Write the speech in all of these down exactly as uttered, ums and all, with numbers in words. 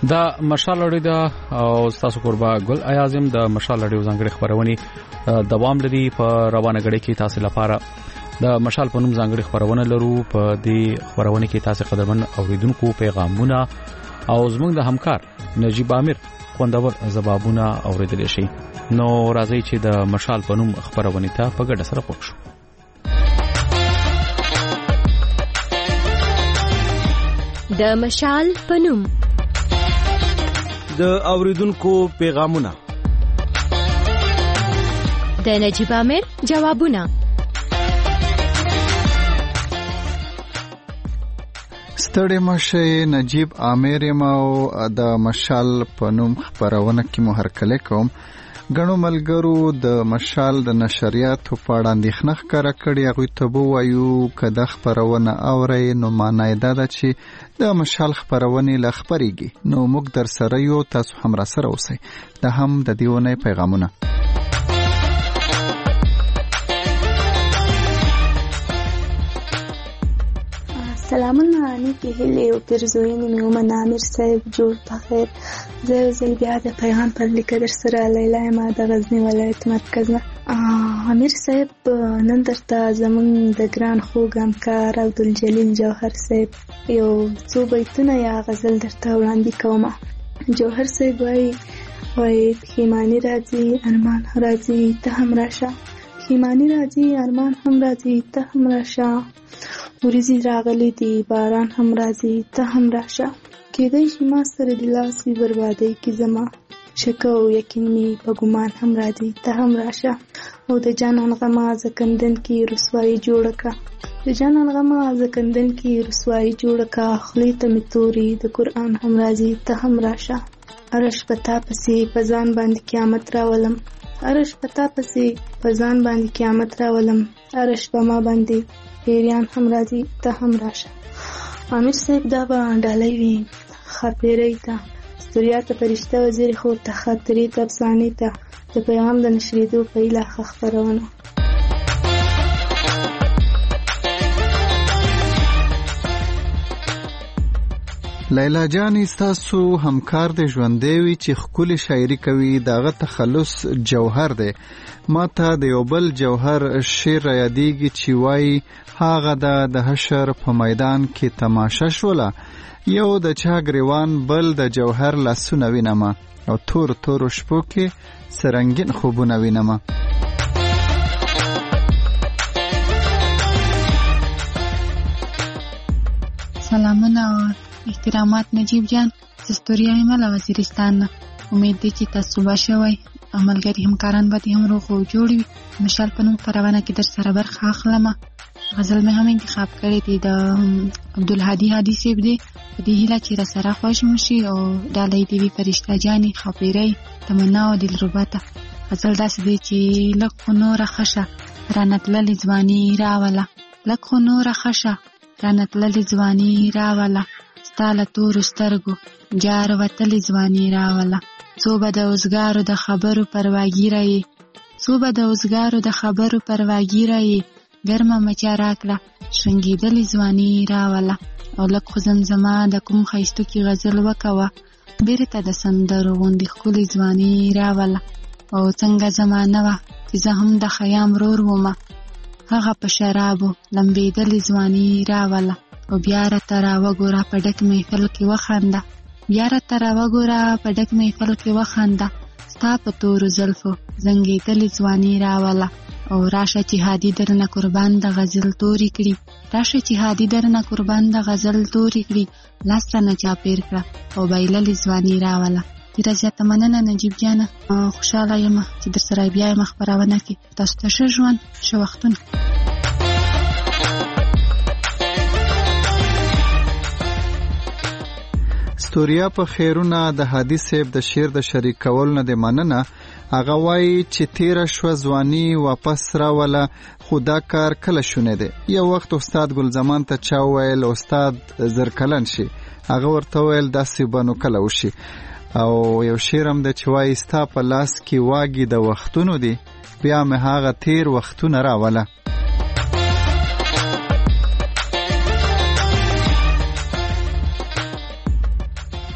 دا مشال اړې دا او تاسو قربا ګل اعظم د مشال اړې ځانګړي خبرونه دوام لري په روانه غړي کې تاسو لپاره د مشال په نوم ځانګړي خبرونه لرو په دې خبرونه کې تاسو قدرمن اوریدونکو پیغامونه او زموږ د همکار نجیب عامر خوندور جوابونه اوریدل شي نو راځي چې د مشال په نوم خبرونه ته په ګډه سره پوښښ د مشال په نوم د اوریدونکو پیغامونه د نجیب عامر جوابونه ستړي مشه نجیب عامر یمو د مشال په نوم خبرونه کې مو هرکله کوم غنو ملګرو د مشال د نشریاتو په اړه اندېښنه ښکاره کړې هغه ته وایو کده خبرونه اوري نو معنی دا ده چې د مشال خبرونه ل خبريږي نو موږ در سره یو تاسو هم را سره اوسئ د هم د دیونه پیغامونه سلامونه نیکی هیلې او پرزوینې مې ومن عامر صاحب جوړ بخیر زه زل بیا د پیغام پر لیکه در سره لیلا ما د غزنی ولایت مرکز نه عامر صاحب نن درته زمون د ګران خوږ همکار عبدالجلیل جوهر صاحب یو څو بیتونه یا غزل درته وړاندې کوم جوهر صاحب وایي وایي پښیماني راځي ارمان راځي ته هم راشه پښیماني راځي ارمان هم راځي ته هم راشه ورځي راغلي دي باران هم راځي ته هم راشه کېدای شي ما سره د لاس وي بربادۍ کې زما شک او یقین مې په ګمان هم راځي ته هم راشه او د جانان غمه زکندن کې رسوایی جوړه کا د جانان غمه زکندن کې رسوایی جوړه کا خلی ته مې توري د قران هم راځي ته هم راشه ارش پتا پسې پزان باندې قیامت راولم ارش پتا پسې پزان باندې قیامت راولم ارش بما باندې پیریان هم راځي ته هم راشه عامر صاحب دا به ډالۍ وي خاپیرۍ ته ستوریا ته فرشته وزیر خور ته خاطرې ته افسانې ته د پیغام د نشریدو په هیله ښه خپرونه لیلا جان تاسو همکار د ژوندې وی چې خولي شاعري کوي داغه تخلص جوهر دی ماته د یو بل جوهر شعر یادېږي چې وای هغه د حشر په میدان کې تماشا شوله یو د چا گریوان بل د جوهر لاسونه وینم او تور تور شپو کې سرنګین خوبونه وینم سلامونه احترامات نجیب جان دستوري ملا وزیرستان امید دي چې تاسو به شوي عملګری همکاران به هم روغ او جوړ وي مشال په نوم خبرونه کې در سره برخه اخلم غزل مې هم انتخاب کړی دی د عبدالهادي هادي صاحب دی په دې هیله چې را سره خوښ مشي او ډالۍ دی وی فرشته جاني خاپیرۍ تمنا او دلرباته غزل داسې دی چې لکه نور خشه رانتلل ځواني راوله لکه نور خشه رانتلل ځواني راوله ستاله تور سترګو جار وتل ځواني راوله صوبه د اوسګارو د خبرو پرواګی راي صوبه د اوسګارو د خبرو پرواګی راي ګرمه مچا راکړه شنګیدل ځواني راوله او لکه خو زمزمه د کوم خیستو کې غزل وکوه بیرته د سندرو غوندې ښکلې ځواني راوله او څنګه زمانه وه چې زه هم د خیام رور ومه هغه په شرابو لمبېدلې ځواني راوله او بیا راته راوګوره په ډک محفل کې وخانده بیا راته راوګوره په ډک محفل کې وخانده ستا په تورو زلفو زنګېدلې ځواني راوله او راشه چې هادي درنه قربان د غزل توري کړي راشه چې هادي درنه قربان د غزل توري کړي لاس رانه چاپېر کړه او بایللې ځواني راوله ډېره زیاته مننه نجیب جانه خوشحاله یم چې در سره بیا یم خپرونه کې تاسو ته ښه ژوند ښه وختونه ستوریا په خیرونه د حدیث صاحب د شعر د شریک کول نه د مننه هغه وایي چې تیر شو ځواني واپس راوله خدا کار کله شونه دی یو وخت استاد ګل زمان ته چا ویل استاد زرکلن شي هغه ورته ویل داسې بنو کله وشي او یو شعر هم د چوي ستا په لاس کې واګي د وختونو دی بیا مې هغه تیر وختونه راوله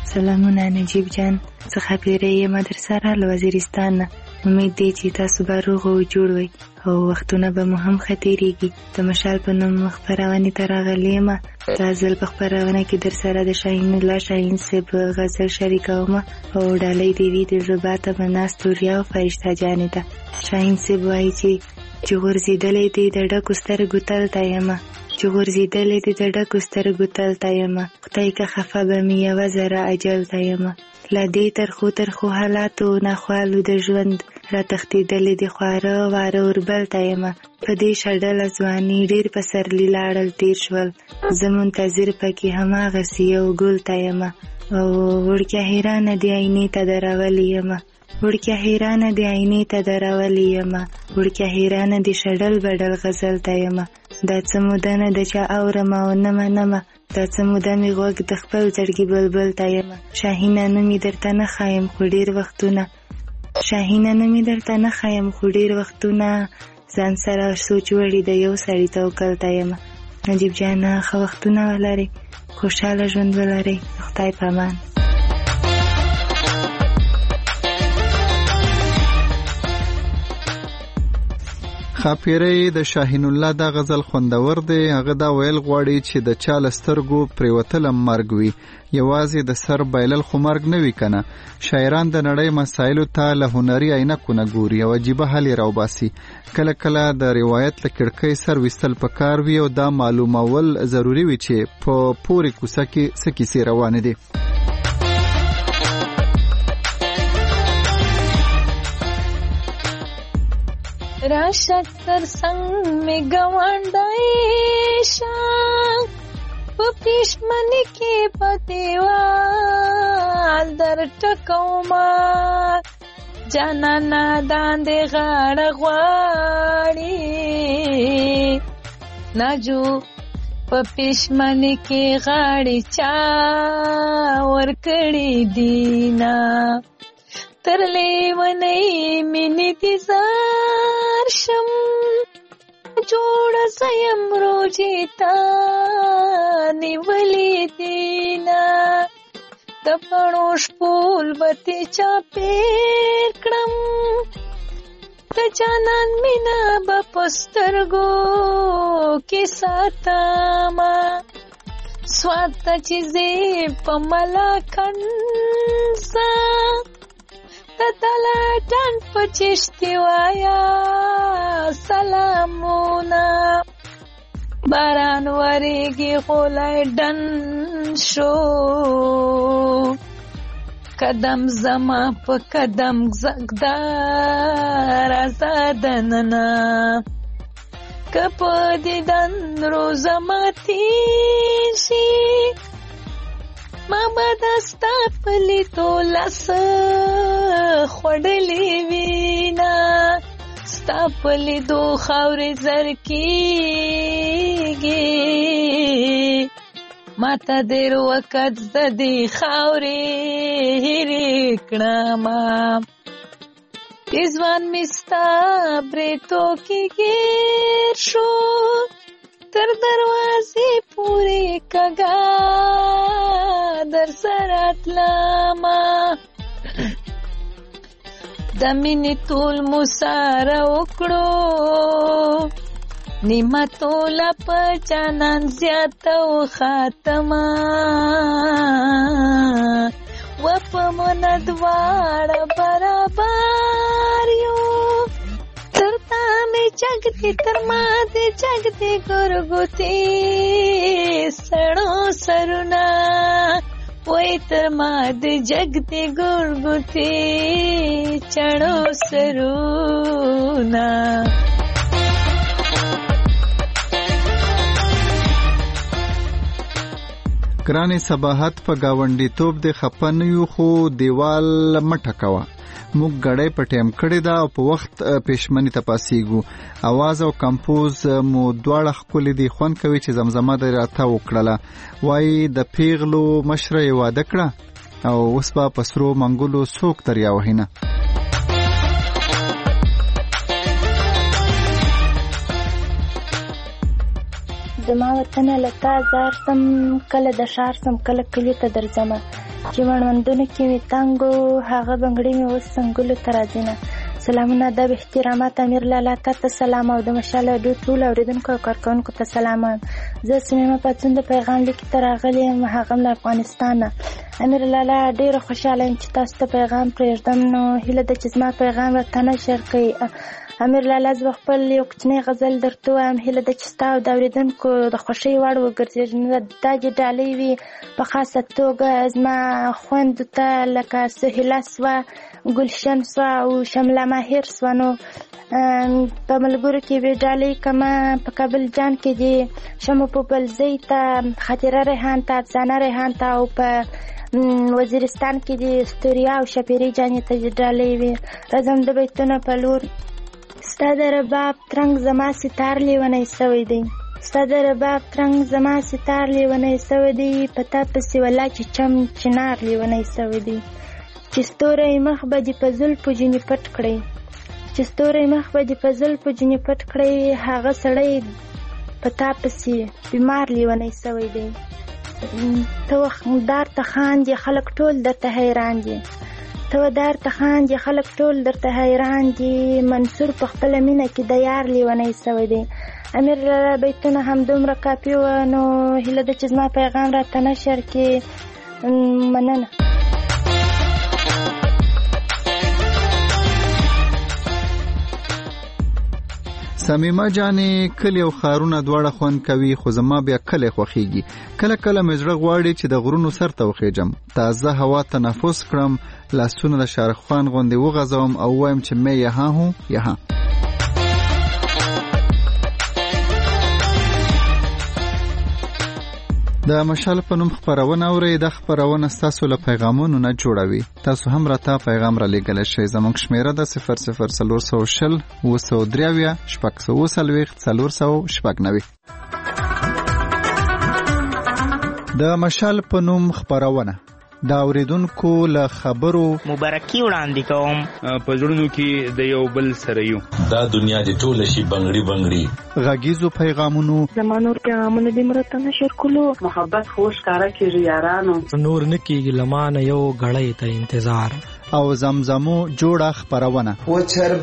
سلامونه نجیب جان، زه خبیره یم در سره له وزیرستان نه. امید دی چې تاسو به روغ او جوړ وئ او وختونه به مو هم ښه تېرېږي. د مشال په نوم خپرونې ته راغلې یم. دا ځل په خپرونه کې در سره د شاهین الله شاهین صاحب غزل شریکوم او ډالۍ د وي د زړه ته به ناست وریا او فرشته جانې ته. شاهین صاحب وایي چې چې غورځېدلی دی د ډکو سترګو تل ته یم، چې غورځېدلی دی د ډکو سترګو تل ته یم، خدای که خفه به مې یوه ذره اجل ته یم. له دې ترخو ترخو حالاتو ناخوالو د ژوند را تښتېدلې د خواره واره اوربل ته یم. په دې شډله ځواني ډېر پسرلي لاړل تېر شول، زه منتظر پکې هماغسې یو ګل ته یم. او وړکیه حیرانه د آینې ته درولې یم، وړکیه حیرانه د آینې ته درولې یم، وړکیه حیرانه د شډل بډل غزل ته یم. دا څه موده نه ده چې اورم او نه منمه، دا څه موده مې غوږ د خپل زړګي بلبل ته یم. شاهینه نه مې درته نه ښایم خو ډېر وختونه، شاهینه نه مې درته نه ښایم خو ډېر وختونه، ځان سره سوچ وړي د یو سړي توکل ته یم. نجیب جانه ښه وختونه ولرئ، خوشحاله ژوند ولرئ، خدای په امان. خاپیری د شاهین الله دا غزل خوندور دی. هغه دا ویل غواړي چې د چا له سترګو پرېوتله مرګ وي، یوازې د سر بایلل خو مرګ نه وي کنه. شاعران د نړۍ مسایلو ته له هنري عینکو نه ګوري او عجیبه حل یې راوباسي. کله کله د روایت له کړکۍ سر ویستل پکار وي او دا معلومول ضروري وي چې په پورې کوڅه کې څه کیسې روانې دي. راشد تر سنگ میں گوانڈائشا پا پیشمنی کی پتیوال در ٹکوما جانا نادان دے غاڑ غواڑی ناجو پا پیشمنی کی غاڑی چا ورکڑی دینا ترلی ونی منی دیزار شم جوڑ زیم روجی تا نیولی دینا دپنوش پول بتی چا پیر کرم تجانان مینا بپسترگو کی ساتا ما سواتا چیزی پملا کنسا تدلا ڈن پچشتی وایا سلامونا باران وریگی غولای ڈن شو قدم زما پا قدم زگدار آزادننا کپ دیدن روزما تیشی ما بدستا پلی تو لس خوڑلی وینا ستا پلی دو خاوری زرکیگی ما تا دیر وقت زدی خاوری ہیریکنا ما ایزوان مستا بریتو کی گیر شو تر دروازی پوری کگا در سرات لاما دمینی طول مسارا اکڑو نعمتو لپا جانان زیادتا و خاتما وپا مندوار براباریو ترتا میں جگتی ترما دے جگتی گرگوتی سڑو سرونا وی ترما دے جگتی گرگوتی چڑو سرونا. ګرانې صباحت په گاونډي توپ د خپنیو خو دیوال مټه کوا موږ غړې په ټیم کړی دا په وخت پېشمنی تپاسیګو आवाज او کمپوز مو دواړه خپل دي خون کوي چې زمزمه د راته وکړه وای د پیغلو مشره واده کړه او اوس په پسرو منګولو څوک دریا وهینه. زما وطن لتا زار سم کله د شار سم کله کلی ته درځم چې مړوندونو کې مې تنګ و هغه بنګړي مې اوس څنګلو ته راځي نه. سلامونه، ادب، احترامات، امیر لالا ته ته سلام او د مشال راډیو ټولو اورېدونکو او کارکوونکو ته سلام. زه سمیمه پاڅون د پیغام لیک ته راغلی یم، هغه له افغانستان نه. امیر لالا ډېره خوشحاله یم چې تاسو ته پیغام پرېږدم، نو هیله ده چې زما پیغام راته نشر کړئ. امیر لالا زه خپل یو کوچنی غزل درته وایم، هیله ده چې ستا او د اورېدونکو د خوښۍ وړ وګرځېږي. دا چې ډالۍ وي په خاصه توګه زما خویندو ته لکه سهیله سوه، ګلشن سوه او شمله ماهر سوه. نو په ملګرو کې به ډالۍ کمه په کابل جان کې دي شمو پوپلزۍ ته، خاطره ریحان ته، افسانه ریحان ته، او په وزیرستان کې دي ستوریا او شپیرې جانې ته ډالۍ وي. راځم د بیتونو په لور. ستا د رباب ترنګ زما ستار لیونی سوی دی، ستا د رباب ترنګ زما ستار لیونی سوی دی، په تا پسې ولا چې چم چنار لیونی سوی دی. چې ستوری مخ به دې په زلفو جنې پټ کړی، چې ستوری مخ به دې په زلفو جنې پټ کړی، هغه سړی په تا پسې بیمار لیونی سوی دی. ته وخدار ته خاندې خلک ټول درته حیران دي، ته ودار ته خاندې خلک ټول درته حیران دي، منصور په خپله مینه کې د یار لیونی سوی دی. امیر لالا بیتونه هم دومره کافي وه، نو هیله ده چې زما پیغام راته نشر کې. مننه. سمیمه جانې کلی او خارونه دواړه خوند کوي، خو زما بیا کلی خوښیږي. کله کله مې زړه غواړي چې د غرونو سر ته وخیژم، تازه هوا تنفس کړم، لاسونه د شارخ خان غوندې وغځوم او وایم چې مې یها هوں یها. د مشال په نوم خپرونه اورئ. د خپرونه ستاسو له پیغامونو نه جوړوي. تاسو هم راته پیغام را لیږلی شئ. زموږ شمیره ده صفر صفر څلور سوه شل اوه سوه درې اویا شپږ سوه اوه څلوېښت څلور سوه شپږ نوي. د مشال په نوم خپرونه د اوریدونکو له خبرو مبارکي وړاندې کوم. په زړونو کې د یو بل سره یو، دا دنیا دې ټوله شي بنګړي بنګړي. غږیزو پیغامونو زما نور پیغامونه دې مرته نشر کولو، محبت خوش کاره کېږي یارانو، نور نه کېږي لمانه یو غړی ته انتظار، او زمزمو جوړه خپرونه. و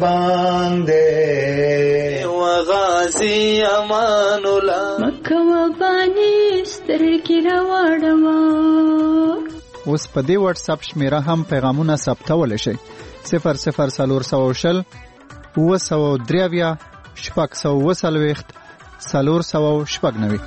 چربانده و غازی امان الله مکه و بانی سترګې راوړم. اوس په دې واتس اپ شمیره هم پیغامونه ثبتولی شئ. صفر صفر څلور سوه شل اوه سوه درې اویا شپږ سوه اوه څلوېښت څلور سوه شپږ نوي.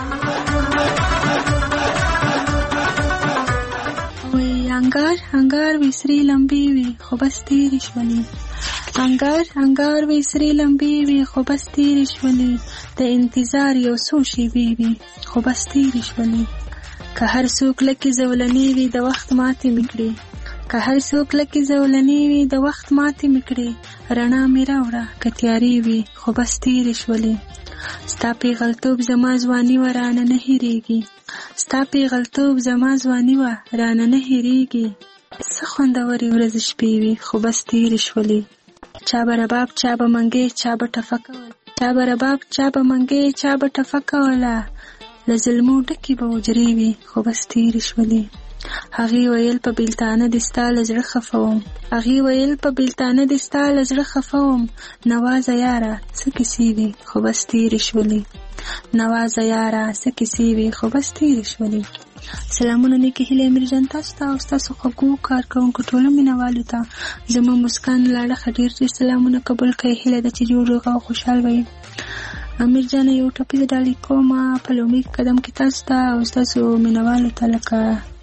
انگار انگار وی سری لمبی وی خو بس تیری شولی، انگار انگار وی سری لمبی وی خو بس تیری شولی، د انتظار یو څو شیبې وي خو بس تیری شولی. که هر څوک لکه زولنی وي د وخت ماتې میکړي، که هر څوک لکه زولنی وي د وخت ماتې میکړي، رڼا مې راوړه که تیارې وي خو بس تیری شولی. ستا پیغلتوب زما ځواني و رانه نه هېرېږي، ستا پیغلتوب زما ځواني و رانه نه هېرېږي، څه خوندورې ورځې شپې وي خو بس تېرې شولې. چا به رباب چا به منګې چا به ټفه کوله، چا به رباب چا به منګې چا به ټفه کوله، له ظلمو ډکې به حجرې وي خو بس تېرې شولې. هغې ویل په بیلتانه دې ستا له زړه خفه وم، هغې ویل په بیلتانه دې ستا له زړه خفه وم، نوازه یاره څه کیسې وي خو بس تېرې شولې، نوازه یاره څه کیسې وي خو بس تېرې شولې. سلامونه نیکې هیلې امیرجان تاسو ته او ستاسو خوږو کارکوونکو ټولو مینوالو ته زما مسکان لاړه ډېر ډېر سلامونه قبول کړئ. هیله ده چې جوړ روغ او خوشحال وئ. امیرجان یو ټاپیزه ډالۍ کومه په لومړي قدم کې تاسو ته او ستاسو مینوالو ته لکه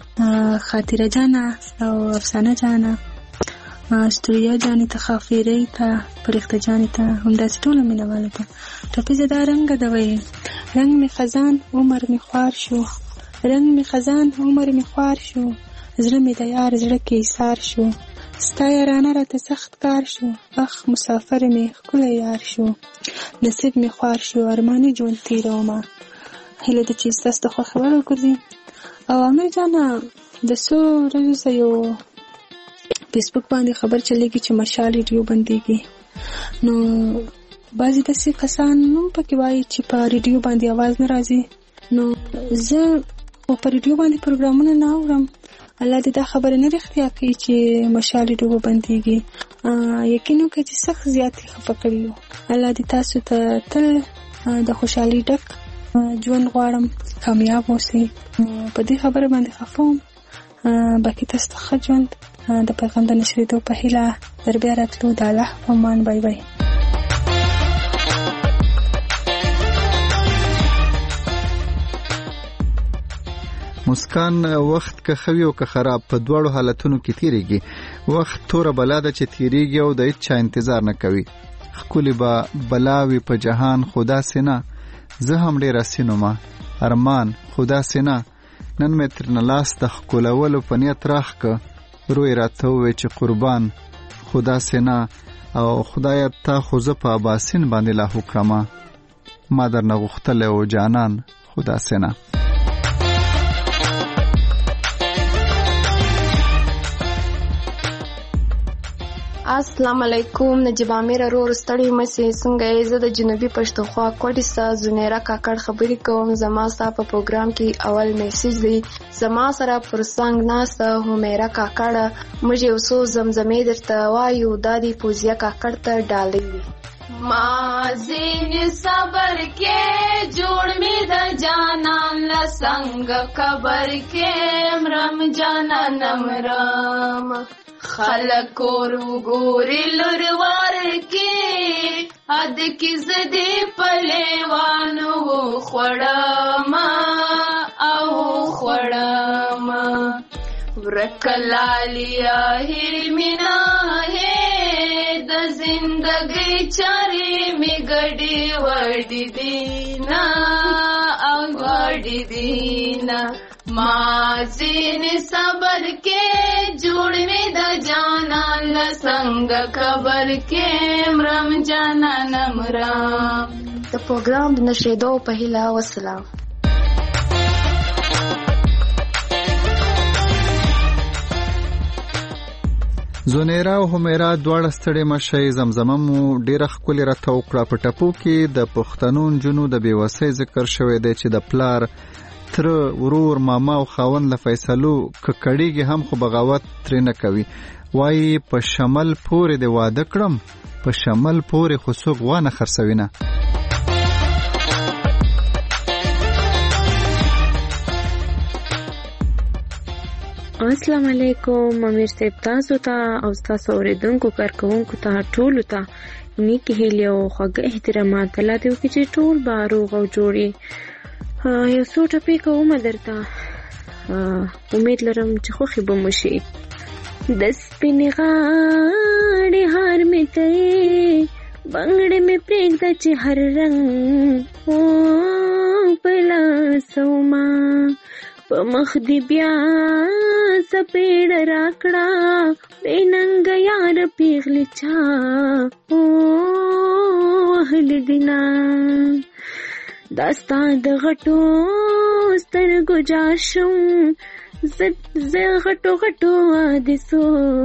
خاطره جانه او افسانه جانه، ستوریا جانې ته، خافیرۍ ته، فرښته جانې ته، همداسې ټولو مینوالو ته ټاپیزه دا رنګه ده وایي: رنګ می خزان عمر می خوار شو، رنګ می خزان عمر می خوار شو، زړه می د یار زړه کې ایثار شو، ستا یارانه راته سخت کار شو، اخ مسافر می ښکلی یار شو، نصیب می خوار شو ارماني ژوند تېرومه. هیله ده چې ستاسو د خوښې وړ وګرځي. او امیر جانه د څو ورځو څخه یو فیسبوک باندې خبر چلیږي چې مشال ریډیو بندېږي، نو بعضې داسې کسان هم پکې وایي چې په ریډیو باندې اواز نه راځي. نو زه خو په ریډیو باندې پروګرامونه نه اورم الله دې دا خبره نه رښتیا کوي چې مشالې ډوبه بندېږي. یقین وکړئ چې سخت زیاتې خفه کړي یو. الله دې تاسو ته تل د خوشحالۍ ډک ژوند غواړم، کامیاب اوسئ. په دې خبره باندې خفه وم. باقي تاسو ته ښه ژوند د پیغام د نشرېدو په هیله در بیا راتلو. د الله په امان. بای بای. مسکان وخت که خوي او که خراب په دواړو حالتونو کې تیریږي. وخت توره بلا ده چې تیریږي او د هیڅ چا انتظار نه کوي. ښکلې به بلاوي په جهان خدا سینا، زه هم ډېر اسینومه ارمان خدا سینا. نن مې ترنه لاس د ښکلولو په نیت راخ که روی راته ووی چې قربان خدا سینا. او خدایه تا خو زه په اباسین باندې لاهو کړمه، ما درنه غوښتلی و جانان خدا سینا. السلام علیکم. نجیب امیر ورور ستړي مسي څنګه یې؟ زه د جنوبي پښتونخوا کوټې سا زنیرا کاکړ خبرې کوم. زما ستا په پروګرام کې اول میسج دی. زما سره پر څنګ ناسته همیرا کاکړ، موږ یو څو زمزمې درته وایو، دا دی پوزیا کاکړ ته ډالۍ وي. ما زین صبر کې جوړ می د جانان لسنګ قبر کې مرم جانان مرم خلق ورو ګوري لوروار کې اد کی زدي پلیوانو خړم او خړم ورکلالیا هیر مینا ہے د زندګۍ چارې می ګډي وړي دینا او وړي دینا ما زین صبر کې جوړ می د جانان لسنګ خبر کې مرم جانان مرم. د پروګرام د نشریدو په هیله والسلام. زونیرا او همیرا دواړه ستړي مشي. زمزمه مو ډیره ښکلې راته وکړه. په ټپو کې د پښتنو نجونو د بېوسۍ ذکر شوی دی چې د پلار تر ورور ماما او خاوند له فیصلو ککړیږي هم خو بغاوت ترې نه کوي. وایي په شمل پورې د واده کړم، په شمل پورې خو څوک وانه خرڅوي نه. السلام علیکم. امیر صاحب تاسو ته او تاسو اوریدونکو کارکونکو ته ټولو ته نیکی هیلې او خوږه احترامات. الله دې وکړي چې ټول به روغ او جوړ وي. یو څو ټپې کومه درته، امید لرم چې خوښې به مو شي. د سپینې غاړې هار مې کوې، بنګړې مې پرېږده چې هر رنګ په لاسو ما په مخ دې بیا څپېړه راکړه بې ننګه یار پیغلې چا وهلې دینه. دا ستا د غټو سترګو جار شم، زه غټو غټو حادثو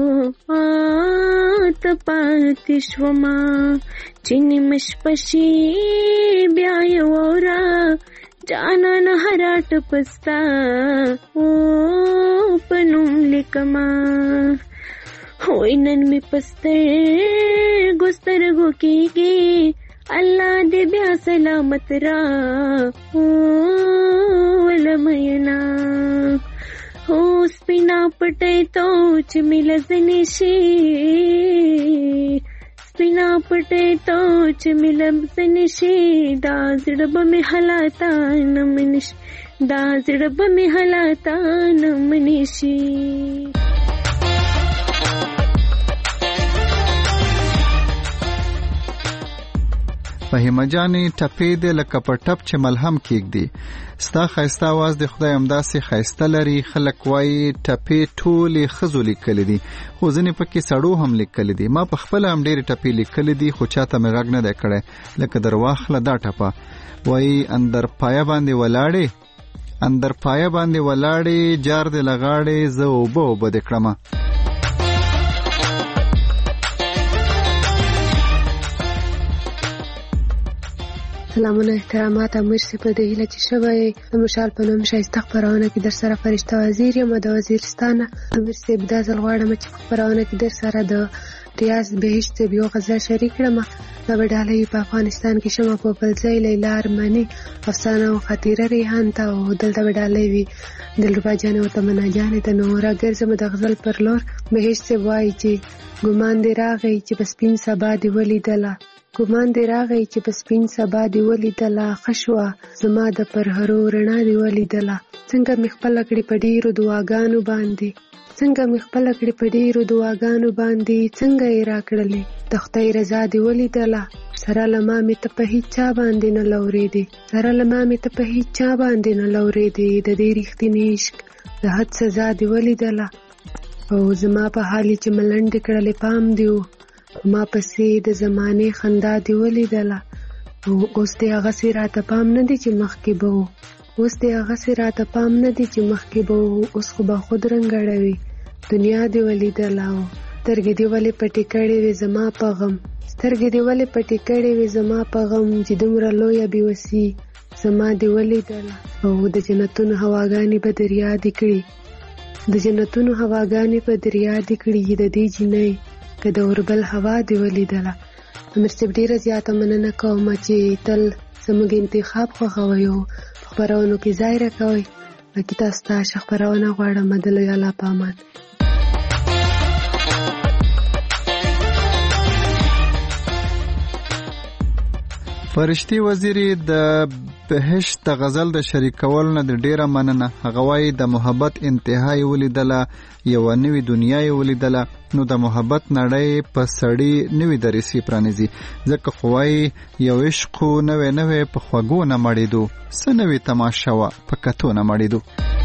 ته پاتې شومه چې نیمه شپه شي بیا یې واوره جانان هره ټپه ستا په نوم لیکمه. وای نن مې په سترګو سترګو کېږي، الله دې بیا سلامت را ولمینا. هو سپینا پټې تو چې مې لزنې شي، سپینا پټې تو چې مې لزنې شي، دا زړه به مې حالاتا نه منې شي، دا زړه به مې حالاتا نه منې شي. فهیمه جانې ټپې دې لکه په ټپ چې ملهم کېږدي. ستا ښایسته اواز د خدای همداسې ښایسته لري. خلک وایي ټپې ټولې ښځو لیکلې دي، خو ځینې پکې سړو هم لیکلې دي. ما په خپله هم ډېرې ټپې لیکلې دي، خو چاته مې غږ نه دی کړی. لکه در واخله دا ټپه، وایي اندر پایه باندې ولاړې، اندر پایه باندې ولاړې، جار دې لغاړې، زه اوبه اوبه دې کړمه. سلامونه احترامات امیر صاحب په دې هیله چې شوی د مشال په نوم ښایسته خپرونه کې در سره فرشته وزیر یم د وزیرستان. امیر صاحب دا ځل غواړم چې په خپرونه کې در سره د ریاض بهشت صاحب یو غزل شریک کړم. دا به ډالۍ په افغانستان کې شمه په بلځای لیلا ارماني افسانه او خاطره ریحان ته او دلته به ډالۍ وي دلربا جانې او تمنا جانې ته. نو راګرځم د غزل پر لور. بهشت صاحب وایي چې ګمان دې راغی چې په سپین سبا دې ولیدله، ګمان دې راغی چې په سپین سبا دې ولیدله، ښه شوه زما د پرهرو رڼا دې ولیدله. څنګه مې خپله کړې په ډېرو دعاګانو باندې، څنګه مې خپله کړې په ډېرو دعاګانو باندې، څنګه یې راکړلې د خدای رضا دې ولیدله. سره له ما مې ته په هېڅ چا باندې نه لورېدې، سره له ما مې ته په هېڅ چا باندې نه لورېدې، د دې رښتینې عشق د حد سزا دې ولیدله. او زما په حال چې ملنډې کړلې پام دې و، ما پسې د زمانې خندا دې ولیدله. او اوس دې هغسې راته پام نه دی چې مخکې به و، اوس دې هغسې راته پام نه دی چې مخکې به و، اوس خو به خود رنګړوي دنیا دې ولیدله. او سترګې دې ولې پټې کړې وې زما په غم، سترګې دې ولې پټې کړې وې زما په غم، چې دومره لویه بېوسي زما دې ولیدله. او د جنتونو هواګانې به دریا دې کړي، د جنتونو هواګانې په دریا دې کړي د دې جینۍ که د اوربل هوا دې ولیدله. امیر صاحب ډېره زیاته مننه کوم چې تل زموږ انتخاب خوښوئ او په خپرونو کې ځای راکوئ. باقي تاسو ته ښه خپرونه غواړم. د لوی الله په امان. فرشتي وزیري د بهشت د غزل د شریکولو نه د ډیره مننه. هغه وایي د محبت انتها یې ولیدله، یوه نوې دنیا یې ولیدله. نو د محبت نړۍ په سړي نوې دریسې پرانیزي، ځکه خو وایي یو عشق خو نوی نوی په خوږو نه مړېدو، څه نوې تماشه وه په کتو نه مړېدو.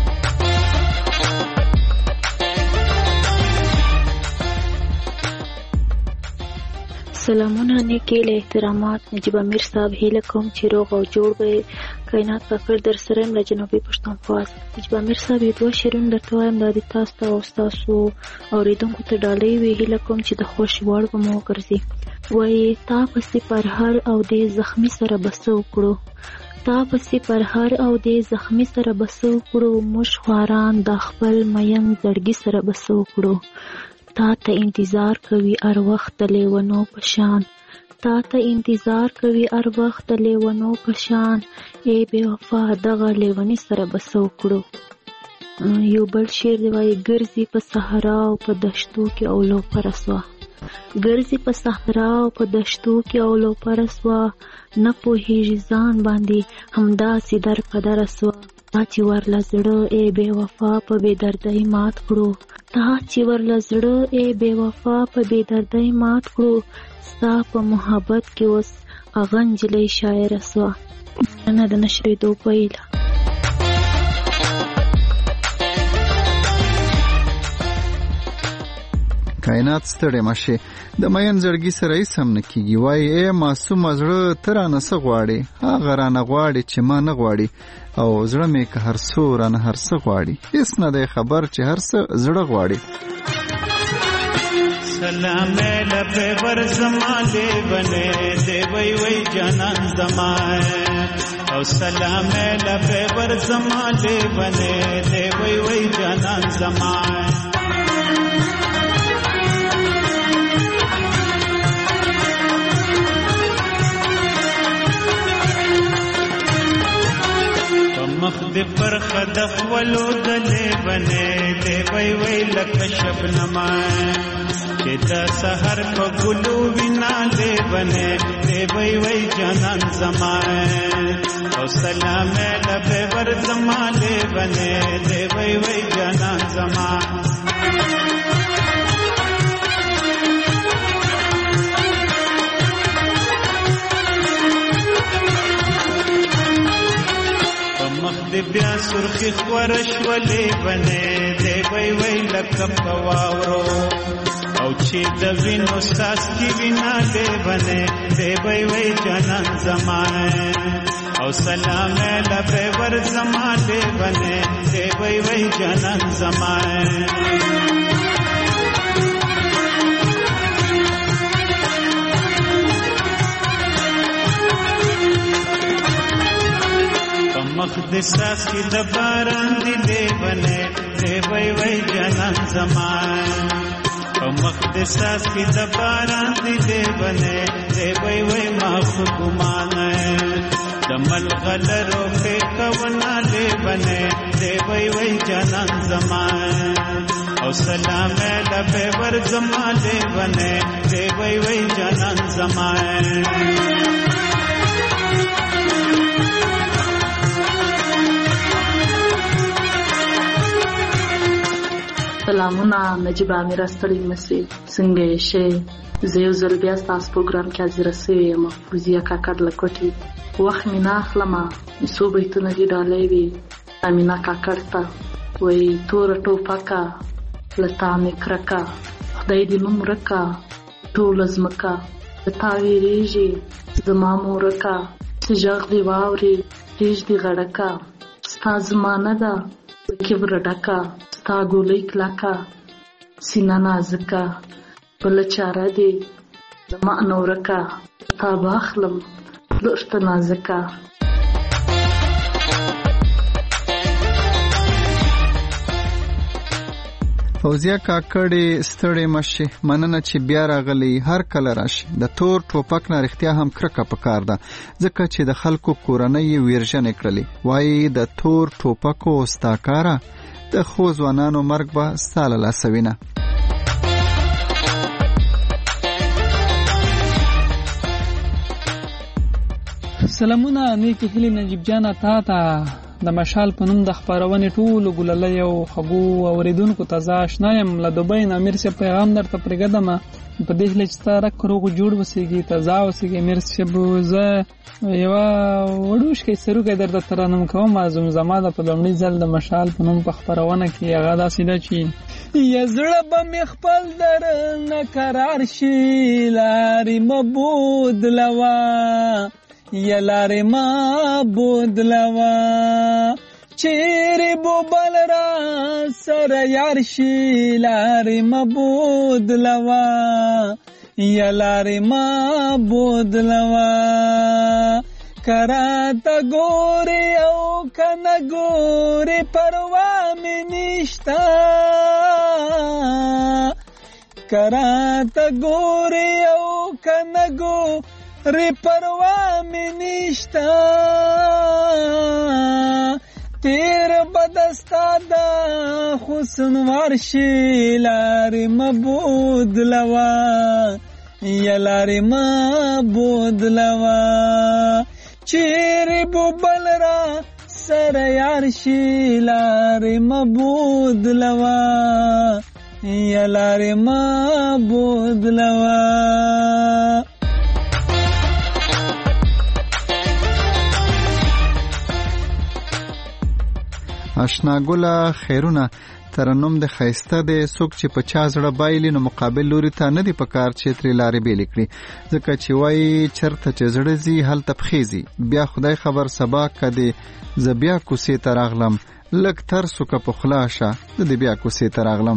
سلامونه نیکې له احترامات نجیب امیر صاحب هیله کوم چې روغ او جوړ به کائنات کاکړ در سره یم له جنوبي پښتونخوا. نجیب امیر صاحب یو دوه شعرونه درته وایم، دا د تاسو ته او ستاسو اورېدونکو ته ډالۍ وي. هیله کوم چې د خوښې وړ به مو وګرځي. وایي تا پسې پر هر او دې زخمي سره به څه وکړو، تا پسې پر هر او دې زخمي سره به څه وکړو، موږ خواران د خپل مین زړګي سره به څه وکړو. تا ته انتظار کوي هر وخت د لیونو په شان، تا ته انتظار کوي هر وخت د لیونو په شان، ای بې وفا دغه لیوني سره به څه وکړو. یو بل شعر دی وایي ګرځي په صحرا او په دشتو کې او لوپره سوه، ګرځي په صحرا او په دشتو کې او لوپره سوه، نه پوهېږي ځان باندې همداسې در په دره سوه. تا چې ورله زړه ای بې وفا په بې دردۍ مات کړو، تا چې ورله زړه ای بې وفا په بې دردۍ مات کړو، ستا په محبت کې اوس هغه نجلۍ شاعره سوه. مننه د نشرېدو پیله. کائنات ستړی مشي د مین زړګي سره یې سم نه کېږي. وایي ای معصومه زړه ته رانه څه غواړې، هغه رانه غواړې چې ما نه غواړي، او زړه مې که هر څو رانه هر څه غواړي، هېڅ نه دی خبر چې هر څه زړه غواړي. سلام لبه ور زماله بنے دے وی وی جانان زمائے، او سلام لبه ور زماله بنے دے وی وی جانان زمائے. مخ دې پر خدف ولو دلې بنے دې وی وی لکه شبنما، چې دا سحر په ګلو وینا دې بنے دې وی وی جانان زمائے، او سلام لبه ور زماله بنے دې وی وی جانان زمائے. دې بیا سرخی خورش ولې بنے دې وی وی لکه پواورو، او چې د وینو ساس کی وینا دې بنے دې وی وی جانان زمائے، او سلام لبه ور زماله بنے دې وی وی جانان زمائے. مخ د ساس کې د باران دی لیونه دی وای وای جانان زمان په مخ د ساس کې د باران دی لیونه دی وای وای ما خو ګمانه دمل غلرو په کونا لیونه دی وای وای جانان زمان او سلام لبه ور زمان لیونه دی وای وای جانان زمان سلامونه نجیب امیر ستړي مسي څنګه یې شي زه یو ځل بیا تاسو پروګرام کې حاضر شوم یم فوزیه کاکړ لکوټي وخت مې نه اخلم څو بیتونه دي ډالۍ وي امینا کاکړ ته وای تور ټوپکا لتا مې کرکا خدای دې نوم رکا ټول زمکا تا ویریږي زما مورکا چې ژغ دی واوري ریږ دی غړکا ستا زمانه ده کبر ډکا ستا ګولۍ کلکا سینا نازکا بل چاره دی زما نورکا تا باخلم لوشت نازکا فوزیه کاکړې ستړې مشي مننه چې بیا راغلی هر کله راشي د تور ټوپک نه رښتیا هم کرکه پکار ده ځکه چې د خلکو کورنۍ ویرژنې کړلې وایي د تور ټوپکو استاکاره د خو ځوانانو مرګ به ستاله لاسوینه سلامونه نیکی هیلی نجیب جانا تا تا د مشال په نوم د خبرونې ټولو ګللې او خبو اوریدونکو ته زاشنایم له دوبۍ نه امیر شه پیغام درته پرګدم په دې هله چې تاره کروغ جوړ وسیږي تازه وسیږي امیر شه بوزه یو وډوش کې سروګه درته ترانم کوم ازم زماده په لومړي ځل د مشال په نوم په خبرونه کې هغه داسې ده چې یزړه به مخبل در نه قرار شي لاري مبود لوا یلاره ما بودلوا چیرې بو بل را سره یار شي لارې ما بودلوا یلاره ما بودلوا کراته ګوري او کنه ګوري پروا مې نشتا کراته ګوري او کنه ګوري ری پروا می نشتا تیر بدستا دا حسن ورشی لاری مبود لوا یا لاری مبود لوا چیری بو بل را سر یارشی لاری مبود لوا یا لاری مبود لوا اشناګولا خیرونه ترنم د خیسته د سوک چې په چا زړه بایلی نو مقابل لوري ته نه دی پکار چې تری لارې بیل کړي ځکه چې وای چرته چې زړه زی هل تبخیزي بیا خدای خبر سبا کدي ز بیا کوسې تراغلم لک تر سوک په خلاصه د بیا کوسې تراغلم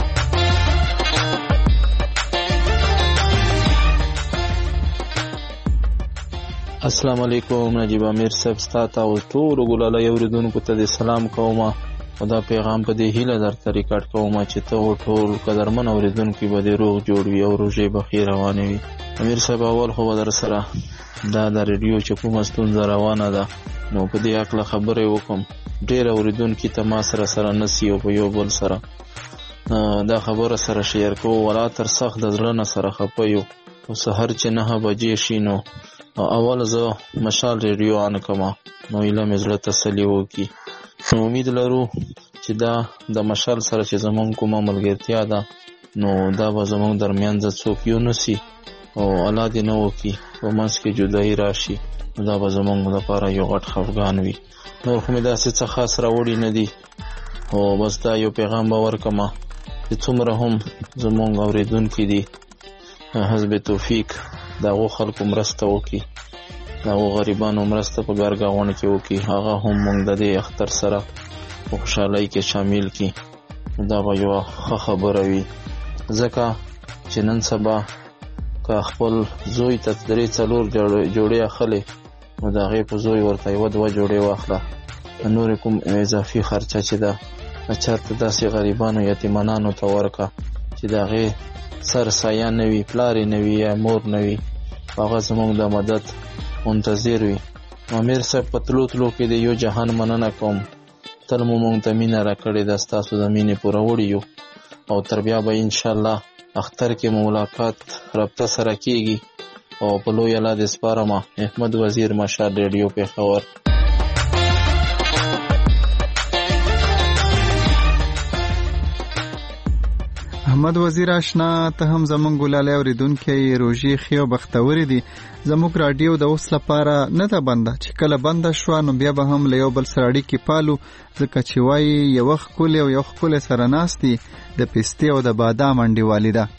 السلام علیکم نجیب امیر صاحب ستاته او ټول ګلاله یوریدونکو ته سلام کوم او دا پیغام په دې هیله درته ریکارډ کوم چې ته ټول قدرمن اوریدونکو به دې روغ جوړ وي او روزي بخیر روانه وي امیر صاحب اول خو در سره دا د ریډیو چې کومه ستونزه روانه ده نو په دې اړه خبرې وکم ډېر اوریدونکو ته ما سره سره نسی او په یو بل سره دا خبره سره شیر کوم ولا تر سخت د ځلنه سره خپيو او سحر چې نه بجې شي نو اول زه مشال ریډیو آن کما نو ایله مزله تسلی وکي نو امید لرو چې دا د مشال سره چې زمون کومه ملګرتیا ده نو دا به زمون درمیان ځ څوک یو نسی او الله دې نو وکي په منځ کې جدای راشي دا به زمون لپاره یو غټ خفګان وي نو خو مې داسې څه خاص راوړي نه دي او بس دا یو پیغام باور کما چې څومره هم زمون اوریدونکو دي حزب توفیق داغو خلکو مرسته وکي داغو غریبانو مرسته په ګرګاونه کې وکي هغه هم موږ د دې اختر سره په خوشحالۍ کې شامل کی دا به یو ښه خبره وي ځکه چې نن سبا که خپل زوی ته درې څلور جوړې اخلي نو د هغې په زوی ورته یوه دوه جوړې واخله نور کوم اضافي خرچه چې ده چاته داسې غریبانو یتیمانانو ته ورکا چې د هغې سر سایه نه وي، پلار یې نه وي یا مور نه وي، هغه زموږ د مدد منتظر وي. امیر صاحب په تلو تلو کې د یو جهان مننه کوم، تل مو موږ ته مینه راکړې ده، ستاسو د مینې پوره وړي یو او تر بیا به انشاءالله اختر کې مو ملاقات رابطه سره کېږي. او په لوی الله دې سپارمه. احمد وزیر، مشال ریډیو پېښور. احمد وزیر آشنا، ته هم زمونږ ګلالی اورېدونکی روژې ښې او بختورې دي. زموږ راډیو د اوس لپاره نه ده بنده، چې کله بنده شوه نو بیا به هم له یو بل سره اړیکې پالو، ځکه چې وایي یوه ښکلې او یو ښکلی سره ناست دي د پستې او د بادام انډیوالي ده.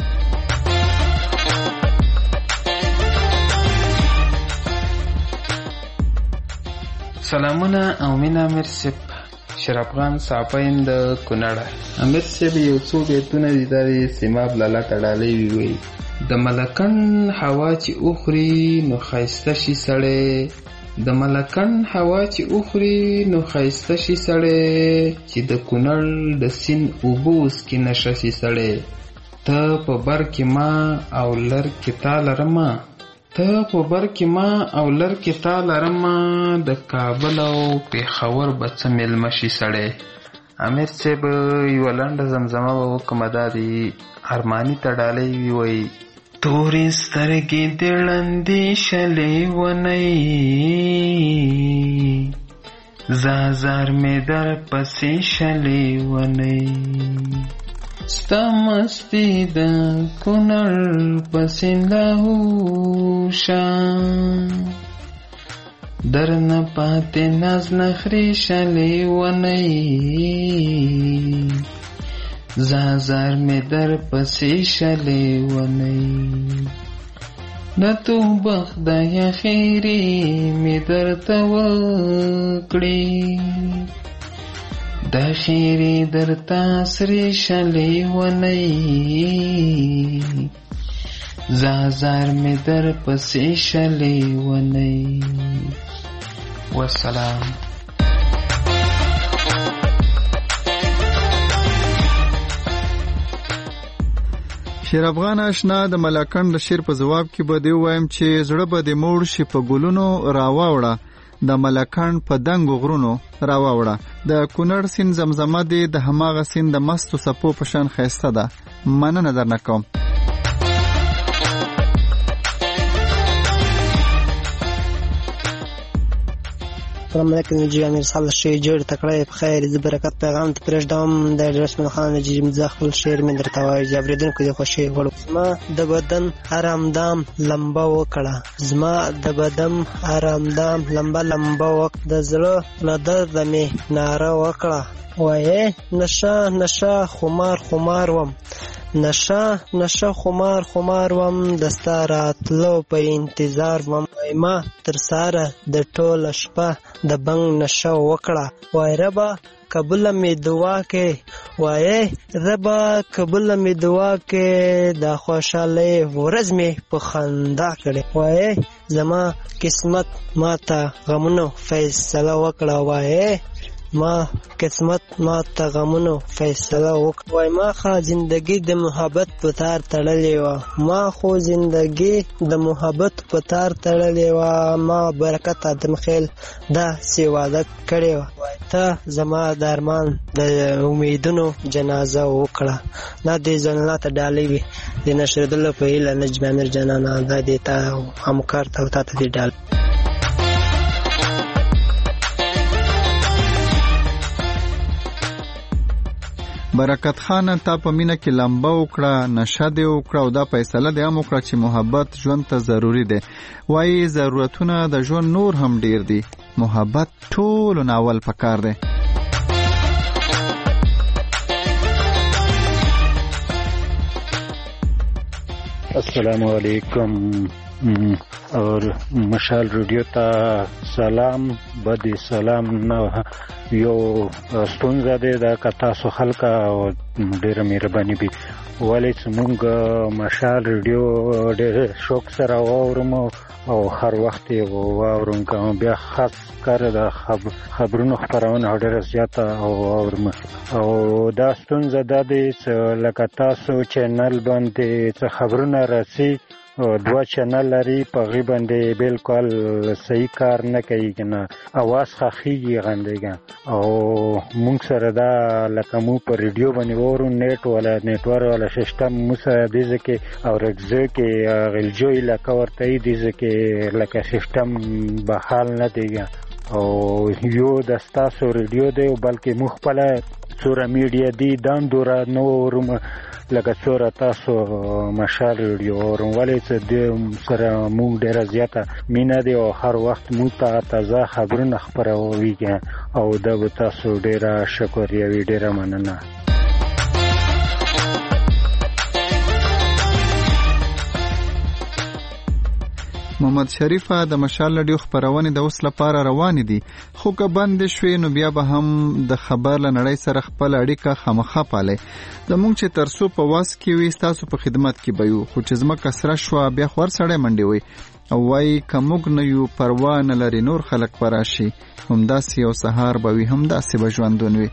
سلامونه او مینه امیر صاحب، شرافغان صافین د کونړ. امیر صاحب یو څو بیتونه دي د سیماب لاله تړالی وي. د ملکن هوا چې اخري نو خایسته شي سړی، د ملکن هوا چې اخري نو خایسته شي سړی، چې د کونړ د سیند اوبه وڅکي نشه شي سړی. ته په بر کې ما او لر کې تا لرمه، ته په بر کې ما او لر کې تا لرمه، د کابل او پېښور به څه میلمه شي سړی. امیر صاحب یوه لنډه زمزمه به وکړمه، دا دي ارماني تړالی وي. وایي تورې سترګې دې ړندې شلې ونۍ، زازار مې در پسې شلې ونۍ، ستا مستی د کونړ پسې لاهوشه، در نه پاتې ناز نخرې شلې ونۍ، زازار مې در پسې شلې ونۍ، د توبه خدایه خیرې مې درته وکړې، د خیرې درته سرې شلې ونۍ، زازار مې در پسې شلې ونۍ. والسلام. شیر افغان آشنا، د ملاکنډ د شیر په ځواب کې به دی وایم چې زړه به دې موړ شي په ګلونو راواوړه، د ملاکنډ په دنګو غرونو راواوړه. د کونړ سیند زمزمه دی د هماغه سیند د مستو څپو په شان ښایسته ده. مننه درنه کوم. السلام علیکم. نجیب امیر صاحب شعر جوړ تکړه په خیر د برکت پیغام ته پرېږدم. د رسول خان نجیب مزه خپل شعر مې درته وایي، اوریدونکو دې خوښي غواړم. زما د بدن آرامدام لمبه وکړه، زما د بدن آرامدام لمبه لمبه وکړه، د زړه له درده مې ناره وکړه، وایې نشه نشه خمار خمار وم، نشه نشه خمار خمار وم، دستا راتلو په انتظار وم، وای ما تر ساره د ټوله شپه د بنګ نشه وکړه، وای ربا قبوله مې دعا کې، وای ربا قبوله مې دعا کې، دا خوشحالۍ ورځ مې په خندا کړې، وای زما قسمت ما ته غمونو فیصله وکړه، وای ما قسمت ما ته غمونو فیصله وکړه، وای ما خو زندگی د محبت په تار تړلې وه، ما خو زندگی د محبت په تار تړلې وه، ما برکت ادم خیل دا سی واده کړې وه، ته زما د ارمان د امیدونو جنازه وکړه. دا دې ځانونه ته ډالۍ وي د نشردلو په هیله نجم امیر جانانه، دا دې تا همکار ته او تا ته دې ډالۍ. برکت خان تا په مینه کې لمبه وکړه، نشه دې وکړه او دا فیصله دې هم وکړه چې محبت ژوند ته ضروری دی. وایي ضرورتونه د ژوند نور هم ډیر دي، محبت ټولو ناول پکار دی. السلام علیکم. اور مشال ریډیو ته سلام بد سلام نه یو ستونزه ده د تاسو خلک او ډیره مهرباني به ولې څنګه مشال ریډیو ډېر شوق سره اورم او هر وخت یې واورم کوم بیا خاص کار د خبرونو خبرونه ډېر زیاته او اورم او دا ستونزه ده چې لکه تاسو چینل باندې څه خبرونه راسي دوه چینل لري په غي باندې بالکل صحیح کار نه کوي کنه اواز خخيږي غندېګا او مونږ سره دا لکه مو په ریډیو باندې ورو نیټ ولا نیټورک ولا سیستم مو سره دې ځکه او رګزه کې غلجوي لکه ورته دې ځکه لکه سیستم به حال نه دیګا او یو د تاسو ریډیو دی بلکې مخبله سوره میډیا دی دان دورا نو ورم لکه څوره تاسو مشال ریډیو ورولې چې د سره مونږ ډیره زیاته مینه دی او هر وخت مو ته تازه خبرونه خبروي او دا به تاسو ډیره شکریا وی ډیره مننه. محمد شریفه د مشال رادیو خبرونه د اوس لپاره روان دي خو که بند شوي نو بیا به هم د خبر لنړۍ سره خپل اړیکه خامخا پاله زمونږ چې ترسو په واس کې وي تاسو په خدمت کې بيو خو چې زما کسره شو بیا خور سړی منډي وي او وايي کومګ نه یو پروا نه لري نور خلک پراشي همداسې یو سهار به وي همداسې به ژوندون وي.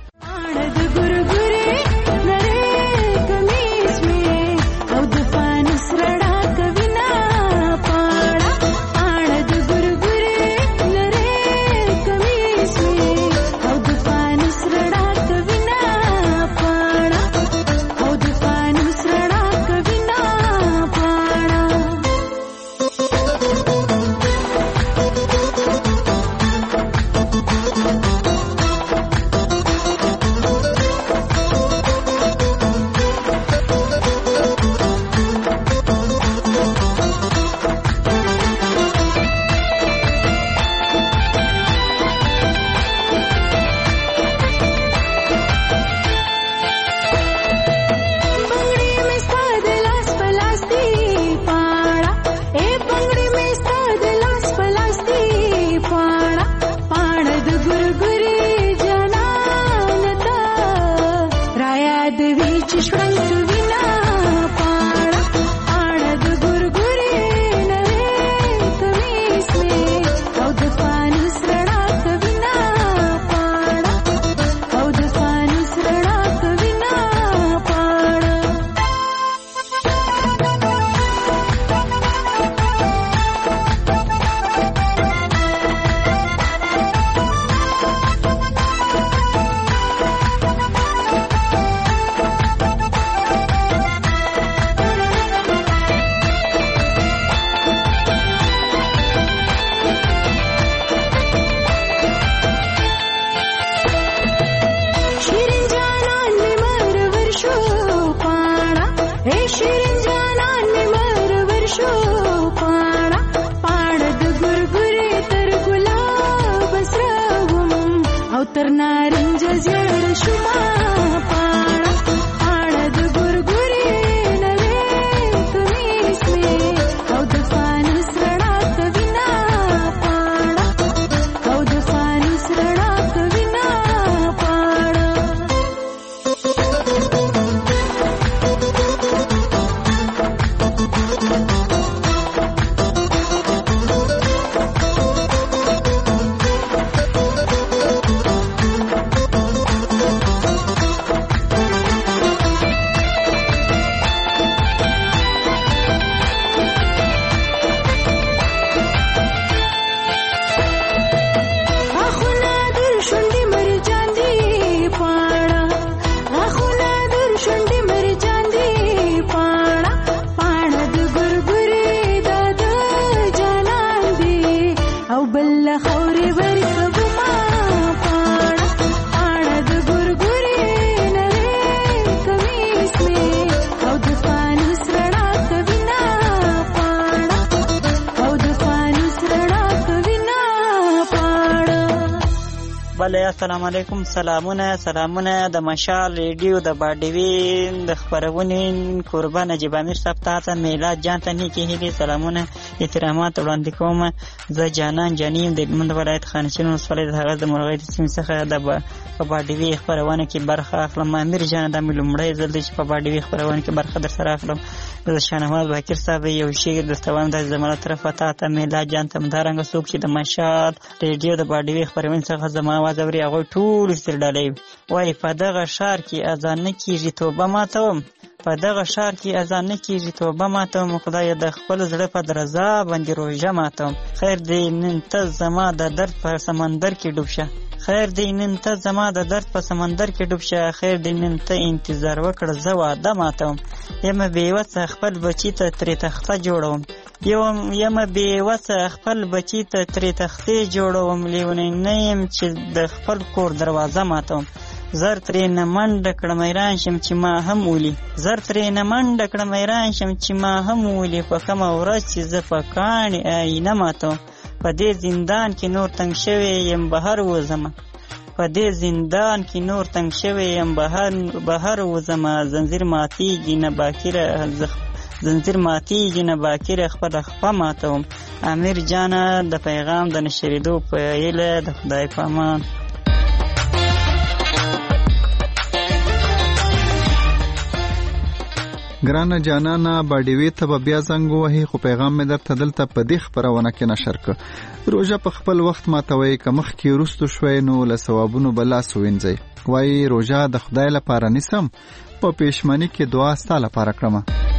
بله السلام علیکم سلامونه سلامونه د مشال ریډیو د باډیوین د خبرونې کوربه نجیب امیر صاحب ته ته میلاد جان ته نیکی هیلې سلامونه احترامات وړاندې کوم. زه جانان جانیم د هلمند ولایت خانشین ولسوالۍ د هغه د مرغۍ د سیمې څخه د په باډیوي خپرونه کې برخه اخلم. امیر جان دا مې لومړی ځل دی چې په باډیوي خپرونه کې برخه در سره اخلم. د شاهنواز باکر صاحب یو شعر درته وایم د زما طرفه تا ته میلاد جان ته همدارنګه څوک چې د مشال ریډیو د باډیوي خپرونې څخه زما اواز اوري هغوی ټول استرډالۍ وایي په دغه ښار کې اذان نه کېږي توبه ماتوم په دغه ښار کې اذان نه کېږي توبه ماتوم خدایه د خپل زړه په درزا باندې روژه ماتوم. خیر دی نن ته زما د درد په سمندر کې ډوب شه خیر دی نن ته زما د درد په سمندر کې ډوب شه خیر دی نن ته انتظار وکړه زه واده ماتوم. یمه بېوسه خپل بچي ته ترې تخته جوړوم یمه بېوسه خپل بچي ته ترې تختې جوړوم لیونی نه یم چې د خپل کور دروازه ماتوم. زر ترې نه منډه کړم حیران شم چې ما هم ولي زر ترې نه منډه کړم حیران شم چې ما هم ولي په کومه ورځ چې زه په کاڼي آینه ماتوم. په دې زندان کې نور تنګ شوی یم بهر وځمه په دې زندان کې نور تنګ شوی یم بهر بهر وځمه زنځیر ماتیږي نه باکره زنځیر ماتیږي نه باکره خپله خپه ماتوم. امیر جانه د پیغام د نشرېدو په هیله د خدای په امان. ګرانه جانانه باډیوي ته به بیا زنګ ووهي خو پیغام مې درته دلته په دې خپرونه کې نشر کړ. روژه په خپل وخت ماتوئ که مخکې وروستو شوی نو له ثوابونو به لاس ووینځئ. وایي روژه د خدای لپاره نیسم په پېشمني کې دعا ستا لپاره کړمه.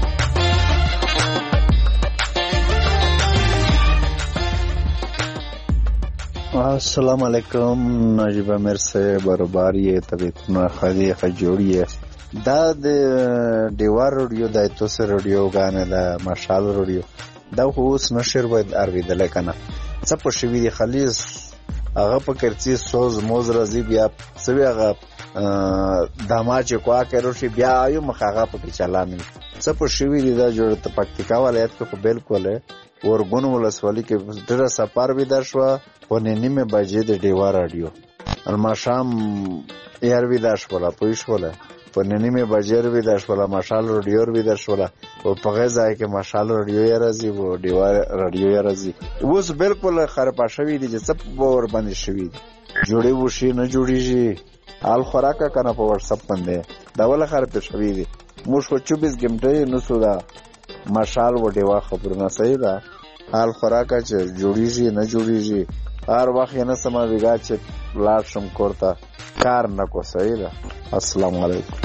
السلام علیکم نجیب امیر صاحب بروبار یې طبیعتونه ښه دي ښه جوړ یې. دا د ډیوار رادیو د ایتوس رادیو غانه د مشال رادیو دا خو اوس نشر باید ارویدل کنه څه په شوی دی خلیص هغه په کرچی سوز موز راځي بیا سوي هغه دما چې کوا کړو شي بیا یو مخاغه په چلاني څه په شوی دی دا جوړ ته پکتیکا ولایت کې بالکل ورګون ولسوالۍ کې ډېر سفر به درشو په نیمه بجې د ډیوار رادیو المشام یار وی داش ولا پوښ ولا په نیمه بجې وی داش ولا مشال رادیو وی داش ولا او په غځای کې مشال رادیو یې راځي او ډیوار رادیو یې راځي اوس بالکل خراب شوی دی چې څه ور باندې شوی جوړي وشي نه جوړیږي حال خوراکه کنه په واتس اپ باندې دا ول خراب شوی دی موږ خو چوبیس غنټې نو سودا مشال و ډیوا خبرونه صحیح ده حال خوراکه چې جوړیږي نه جوړیږي هر وخت نه سما ویګا چې لاړ شم کورته کار نه کو صحیح ده. السلام علیکم.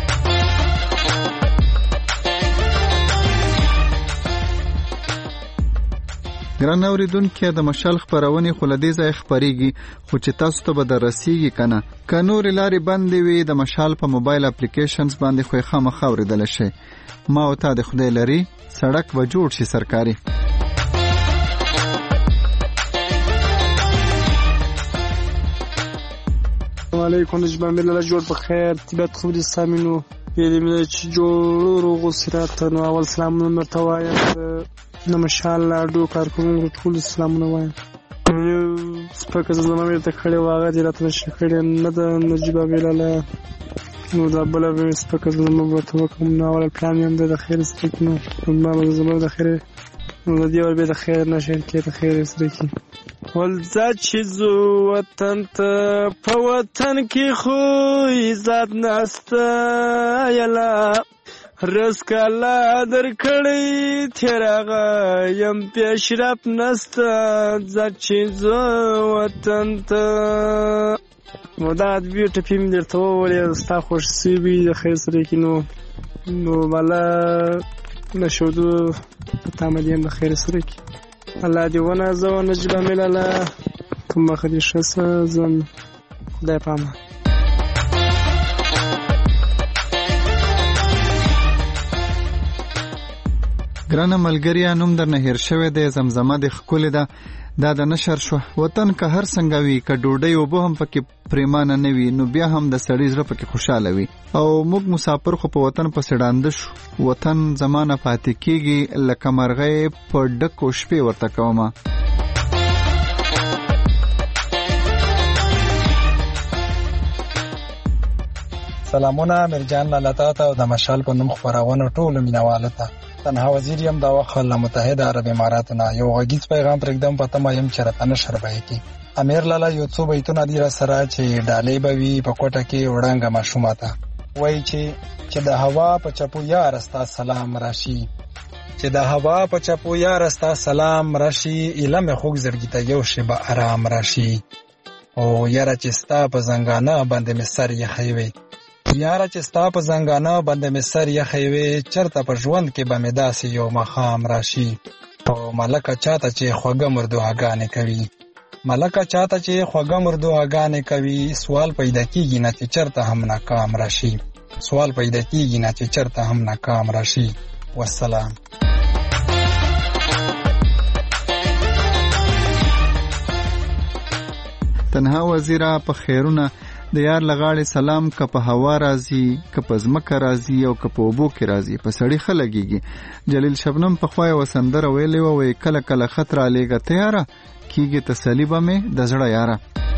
ګران اوریدونکو د مشال خبرونه خو لدې ځای خبريږي خو چې تاسو ته به درسیږي کنه که نور لارې بندې وي د مشال په موبایل اپلیکیشنز باندې خو خامخا اوریدل شي. ما او ته د خدای لري سړک به جوړ شي سرکاري. السلام علیکم نجیب امیر الله جوړ په خیر طبیعت خوب دي سامینو یې چې جوړ روغ سرات نو اول سلام مرته وایم د مشال لاډو کارکونکو ټول سلامونه وایم. سپکه زما مې ته کړې واغه دې راته نشه کړې نه د نجیب امیر الله نو دا بل به سپکه زما ورته کوم نو اول پلان هم د خیر سره نو ما به زما د خیر نو د دې ور به د خیر نشه کې د خیر سره کې ولزا چې زو وطن ته په وطن کې خو عزت نسته یلا رسکالا در کړی تیراغه یم پیشرف نسته ځا چې زو وطن ته مداد بیو ټپی مې درته وویلې ستا خوښ سوي د خیر سره کې نو نو بالا نشودو په تامه دې هم د خیر سره کې الله دې ونازه نجیب امیر الله کوم مخ دې ښه څه ځم خدای په امان. ګرانه ملګریا نوم درنه هیر شوی دی زمزمه د ښکلې ده دا د نشر شو وطن که هر څنګه وي که ډوډۍ اوبه هم پکې پریمانه نه وي نو بیا هم د سړي زړه پکې خوشحاله وي او موږ مسافر خو په وطن پسې ړانده شو وطن زمانه پاتې کېږي لکه مرغۍ په ډکو شپې ورته کومه. سلامونه مرجان لاله ته او د مشال په نوم خبرونه ټول مینوالو ته. تنها وزیر یم د وخت له متحده عرب اماراتو نه یو غږیز پیغام پرېږدم په تمه یم چې راته نشر به یې کړي. امیر لاله یو څو بیتونه دي را سره چې ډالۍ به وي په کوټه کې وړانګه ماشومه ته. وایي چې چې د هوا په چپو یاره ستا سلام راشي، چې د هوا په چپو یاره ستا سلام راشي، ایله مې خوږ زړګي ته یو شیبه ارام راشي. او یاره چې ستا په زنګانه باندې مې سر یخی وي، یاره چې ستا په زنګانه باندې مې سر یخی وي، چرته په ژوند کې به مې داسې یو ماښام راشي. او ملکه چاته چې خوږه مردوهګانې کوي، ملکه چاته چې خوږه مردوهګانې کوي، سوال پیدا کېږي نه چې چرته هم ناکام راشي، سوال پیدا کېږي نه چې چرته هم ناکام راشي. والسلام. تنها وزیره په خیرونه د یار لغاړې سلام که په هوا راځي که په ځمکه راځي او که په اوبو کې راځي په سړي ښه لګېږي. جلیل شبنم پخوا یوه سندره ویلې وه، وایي کله کله خط رالیږه ته یاره، کېږي تسلي به مې د زړه یاره.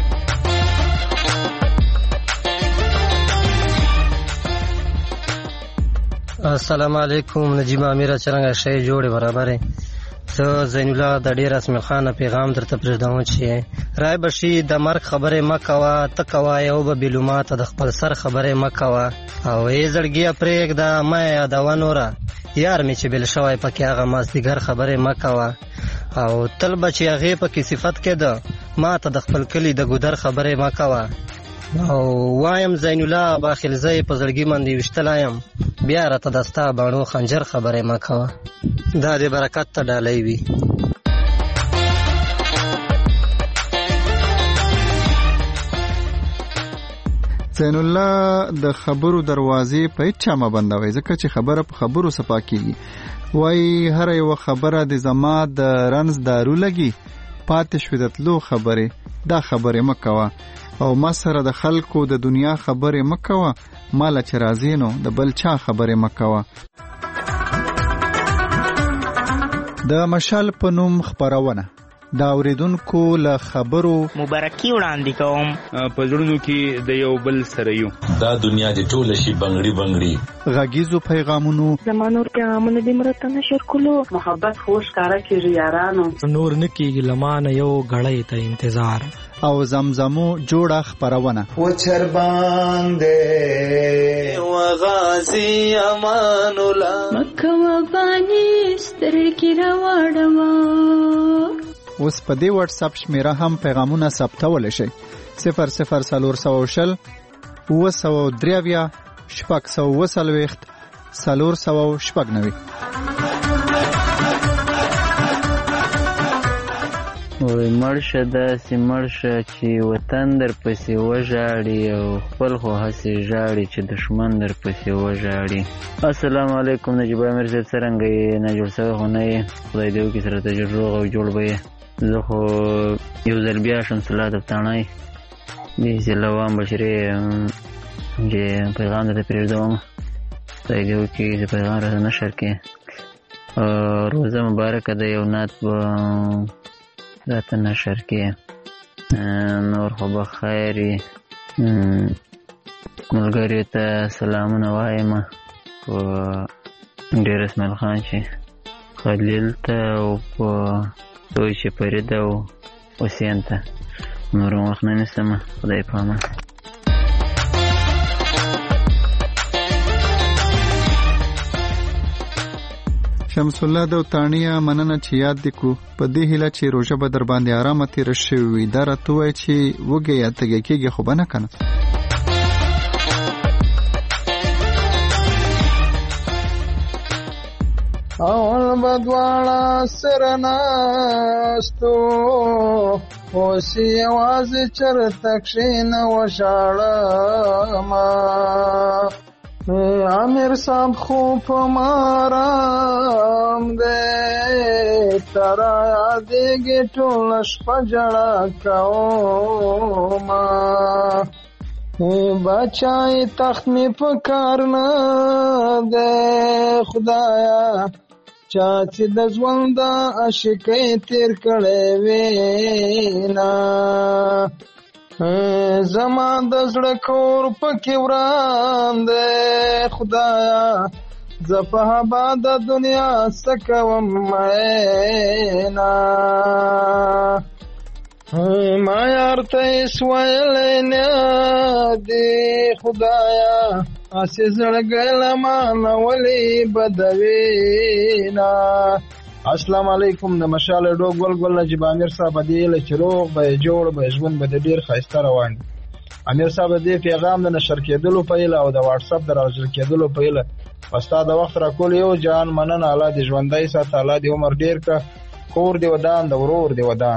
السلام علیکم نجیب امیره، څرنګه شی جوړې برابرې. زه زین الله د ډیر اسماعیل خان پیغام درته پرېږدم چې رای بشي د مرګ خبرې مه کوه، ته کوه یو به بېلوما ته د خپل سر خبرې مه کوه، او ای زړګیه پرېږده مه یادوه نوره، یار مې چې بېل شوی پکې هغه مازدیګر خبرې مه کوه، او تل به چې هغې پکې صفت کېده ما ته د خپل کلي د ګودر خبرې مه کوه. او وایم زین الله باخلزی په زړګي باندې ویشتلی یم، بیا راته د ستا باڼو خنجر خبرې مه کوه، دا د برکت ته ډالۍ وي. زین الله د خبرو دروازې په هیڅ چا مه بندوئ، ځکه چې خبره په خبرو صفا کېږي. وایي هره یوه خبره د زما د رنځ دارو لګي، پاتې شوې د تلو خبرې دا خبرې مه کوه، او ما سره د خلکو د دنیا خبرې مه کوه، ماله چې راځې نو د بل چا خبرې مه کوه. د مشال په نوم خپرونه د اوریدونکو له خبرو مبارکي وړاندې کوم. په زړونو کې د یو بل سره یو، دا دنیا د ټوله شي بنګړي بنګړي. غږیزو پیغامونو زما نور پیغامونه دې مرته نشر کولو، محبت خوش کاره کېږي یارانو، نور نه کېږي لمانه یو غړی ته انتظار. او زمزمو جوړه خپرونه و چربانده و غازی امان الله مکه و بانی سترګې راوړم. اوس په دې واتس اپ شمیره هم پیغامونه ثبتولی شئ. صفر صفر څلور سوه شل اوه سوه درې اویا شپږ سوه اوه څلوېښت څلور سوه شپږ نوي. وای مرشه داسې مرشه چې وطن در پسې وژاړي او خپل خو هسې ژاړي چې دشمن در پسې وژاړي. السلام علیکم نجیب امیر صاحب، څرنګه یې؟ نه جوړ سوی خو نه یې، خدای دې وکړي سره ته روغ او جوړ به یې. زه خو یو ځل بیا شمس الله دفتاڼی دې سیلوان بشري چې پیغام درته پرېږدوم، خدای دې وکړي چې پیغام راته نشر کړي. روزه مبارکه ده، یو نعت به راته نشر کې، نور خو به خیر وي. ملګریو ته سلامونه وایم، په ډېر اسماعیل خان چې خلیل ته او په دوی چې فرید او حسین ته. نور وخت نه نیسم، خدای په امان. شمس الله دوتانیه مننه چې یاد دې کو، په دې هیله چې روژه به در باندې آرامه تېره شوې وي. دا راته ووایه چې وږی یا تږی کېږي خو به نه که نه. اول به دواړه سره ناستو، اوس یوازې چرته کښېنه وژاړمه. امیر صاحب خو په مارام دی، ترا یادېږي ټوله شپه ژړا کومه. بچای تخت مې په کار نه دی خدایا، چا چې د ژوند د عاشقۍ تېر کړی وینا. زما د زړه کور پکې وران دی خدایا زه په هبا د دنیا څه کوم مینا ما یار ته هېڅ ویلی نه دي خدایا هسې زړګی له مانه ولې بدوینا. السلام علیکم. د مشال ډو ګل ګل نجیب امیر صاحب دې له چې روغ به جوړ به ژوند به ډیر ښایسته روان. امیر صاحب دې پیغام د نشر کېدلو په هیله او د واتس اپ د راژر کېدلو په هیله وستا د وخت راکول یو جان مننه. الله دې ژوندی ساته، الله دې عمر ډیر کړه، کور دې ودان د ورور دې ودان.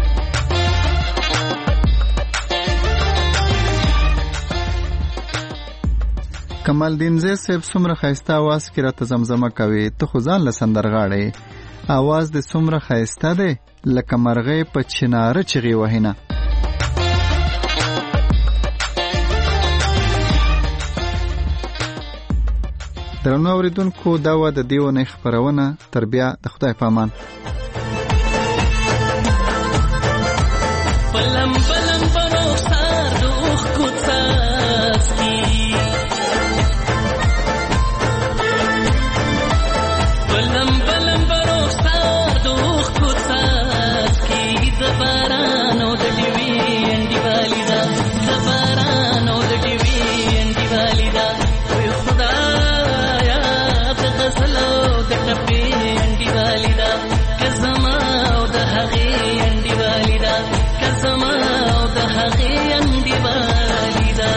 کمال دین زی صاحب څومره ښایسته اواز کې راته زمزمه کوي، ته خو ځان له سندرغاړې. اواز دې څومره ښایسته دی لکه مرغۍ په چناره چغې وهینه. درنو اوریدونکو دا وه د دې اونۍ خپرونه. تر بیا د خدای په امان. پلم پلم پروسار دوخ کوڅاسکی پلم پلم پروسار دوخ کوڅاسکی د بارانو د ډیوی انډی والیدا د بارانو د ډیوی انډی والیدا وی خدایا د غزلو د ټپې انډی والیدا کزما او د هغې انډی والیدا کزما او د هغې انډی والیدا.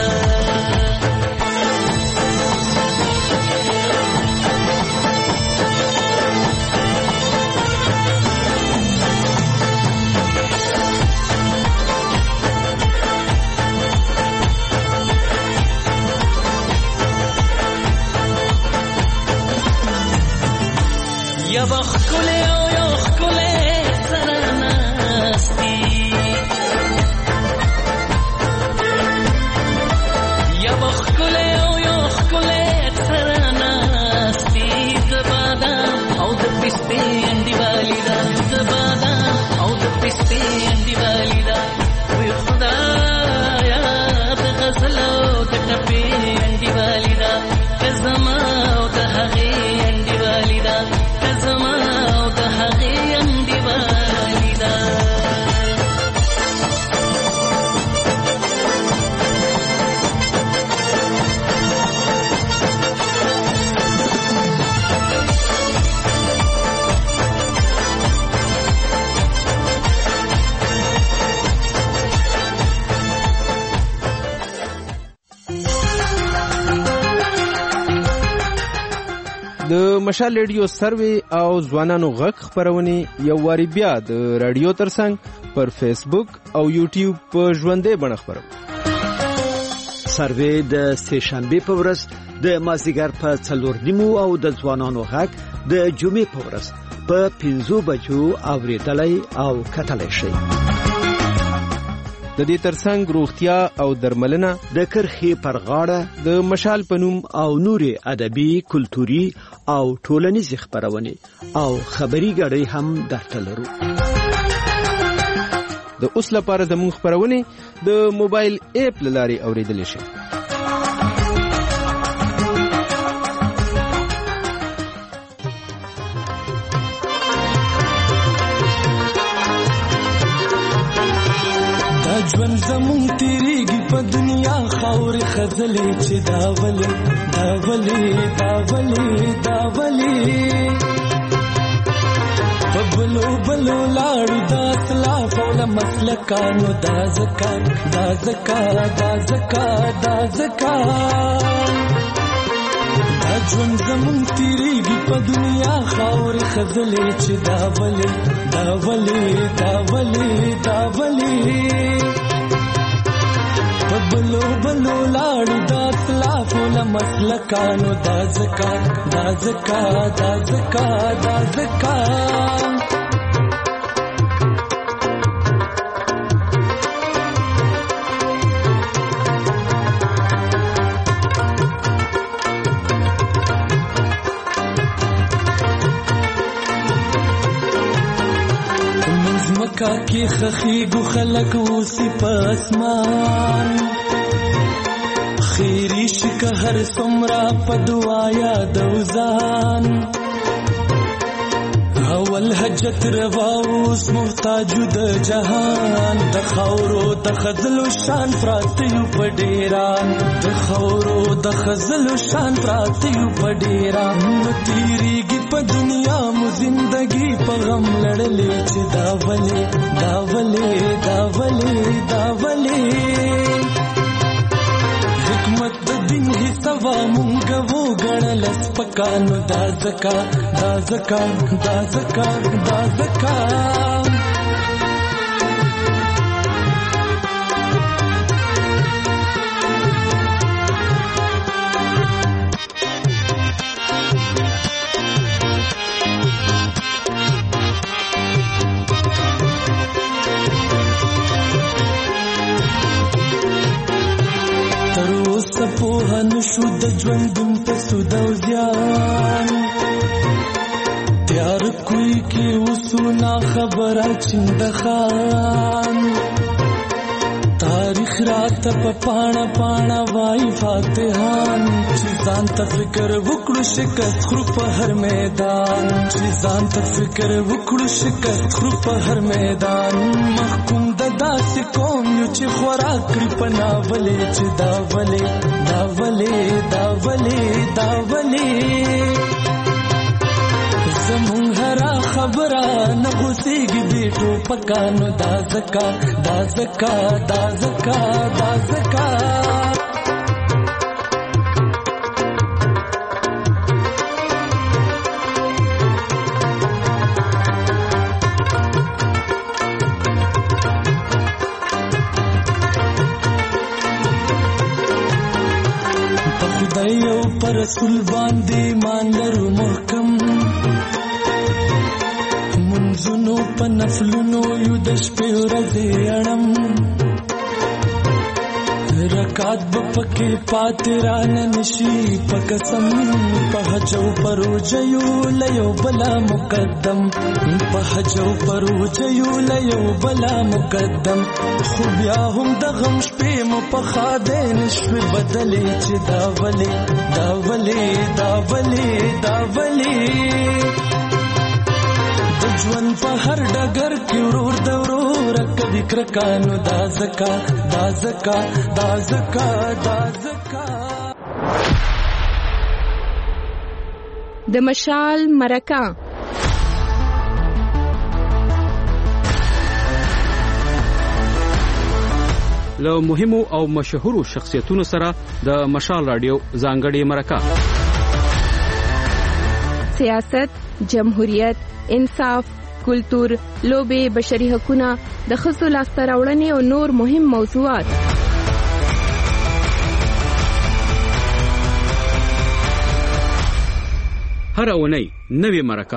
یو ښکلی او یو ښکلی سره ناستي یو ښکلی او یو ښکلی سره ناستي د بادام او د پستې انډی والیدا د بادام او د پستې انډی والیدا وی خدایا د غزلو د ټپې انډی والیدا کزما او د هغې انډی والیدا کزما او د هغې انډی والیدا. د مشال ریډیو سروي او ځوانانو غږ خپرونې یو واری بیا د رادیو ترڅنګ پر فیسبوک او یوټیوب په ژوندۍ بڼه خپروي. سروي د سه شنبه په ورځ د مازیګر په څلور نیمو او د ځوانانو غږ د جمعې په ورځ په پنځو بجو اوریدلای او کتلای شي. د دې ترڅنګ روغتیا او درملنه د کرخي پر غاړه د مشال پنوم او نوري ادبي کلتوري او ټولنیز خبرونه او خبري غړي هم درته لرو. د اوس لپاره زموږ خبرونه د موبایل اپ لاري اوریدل شي. ژوند زمون تیریږي په دنیا خاورې خزلې چې دا ولې دا ولې دا ولې دا ولې په بلو بلو لاړو دا اسلاف او د مسلکانو دا زکات دا زکات دا زکات دا زکات دا ژوند زمون تیریږي په دنیا خاورې خزلې چې دا ولې دا ولې دا ولې دا ولې بلو بلو لاړو دا اسلافو له مسلکانو دا زکات دا زکات دا زکات دا زکات مکه کې خخیږو خلک اوسې په اسمان خیری شکه هر څومره په دعا یادو ځان اول حجت روا اوس محتاج د جهان د خاورو د خزلو شان پراتیو په ډیران د خاورو د خزلو شان پراتیو په ډیران نو تیریږي په دنیا مو زندگی په غم لړلې چې دا ولې دا ولې دا ولې دا ولې حکمت د دین حسابا مونږ وو غړل سپکانو دا زکا دا زکا دا زکا دا زکا پوه نشو د ژوندون په سود او زیان تیار کوي کې وسونا خبره چند خان تاریخ رات په پاڼه پاڼه وای فاتحان چې ځان ته فکر وکړو شکست خرو په هر میدان چې ځان ته فکر وکړو شکست خرو په هر میدان محکوم د داسې قوم یو چې خوراک کړي په ناولې چې دا ولې دا ولې دا ولې دا ولې زمون هرا خبره نه غوسیږي بیٹو پکانو دا زکا دا زکا دا زکا دا زکا خدایو پر رسول باندې مان لرو محکم منځونو په نفلونو یو د شپې ورځې اړم رکات به پکې پاتې رانه نشي په قسم په حجو پروجیو لیو بلا مقدم په حجو پروجیو لیو بلا مقدم خو بیا هم د غم شپې مو په خاده نشوي بدلې چې دا ولې دا ولې دا ولې دا ولې د ژوند په هر ډګر کې ورور د ورور کبي کرکانو دا زکا دا زکا دا زکا دا زکا د مشال مرکه له مهمو او مشهورو شخصیتونو سره د مشال رادیو ځانګړې مرکه سیاست، جمهوریت، انصاف، کلتور، لوبې، بشري حقوقونه، د ښځو لاسته راوړنې او نور مهم موضوعات. هر اونۍ نوې مرکه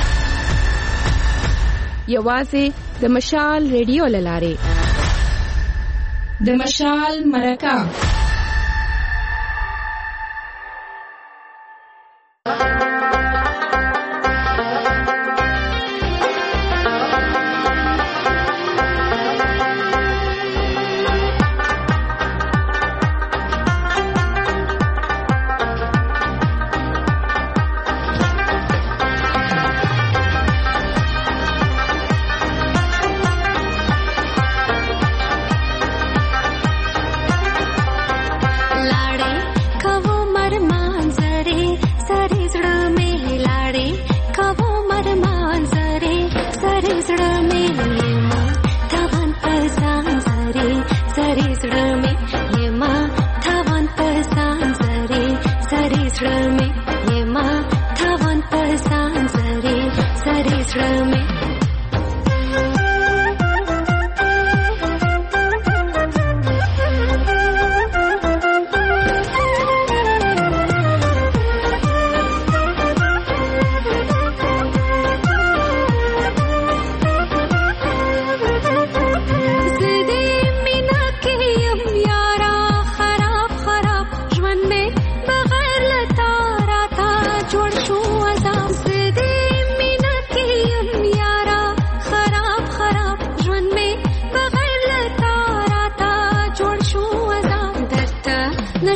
یوازې د مشال ریډیو له لارې. د مشال مرکه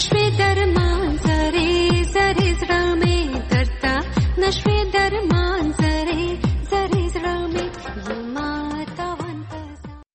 شپې د